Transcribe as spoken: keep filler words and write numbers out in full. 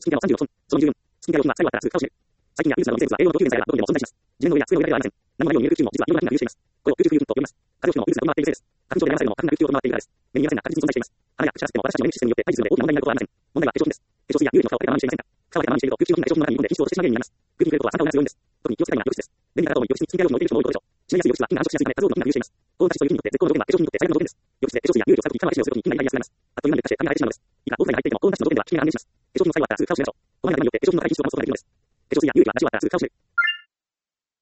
スキンケアはさんじゅうろくトン、そのにじゅうよん、スキンケア料金は最後あったら通貨を占める。最近や技術などの生物は栄養の供給源さえがどこでも存在します。自分の上には数の裏切られはありません。何もないように見える空中も実は栄養が流入しています。これを空中浮遊と呼びます。風を吹くのもウイルスが飛び回っているせいです。花粉症で病まされるのも花粉が空中を飛び回っているからです。目に見えませんが確実に存在しています。花や口からしても私たちの目にシステムによって対峙するので大きな問題になることはありません。問題は化粧品です。化粧水や有利の蓋を開けたままにしていませんか。蓋を開けたままにしていると空中用品が化粧品の中に入り込んで品質を落としてしまう原因になります。空気に触れることは酸化を促す要因です。特に気をつけたいのは浴室です。便利な方と浴室にスキンケア用品を置いている人も多いことでしょう。死にやすい浴室は菌が繁殖しやすいため数多くの菌が流入しています。高温多湿という菌によって絶好の条件は化粧品にとって最悪の条件です。浴室で化粧水や有利を使うとき、皮膚が皮脂をするときに菌が入りやすくなります。あっという間に劣化して髪が生えてしまうのです。以下、オフラインに入っていても高温多湿の条件では効き目が半減します。化粧品の最後はあったらすぐ蓋を閉めましょう。こまめな髪によって化粧品の中に菌を増すことができるのです。化粧水や有利は出し終わったらすぐ蓋を閉める。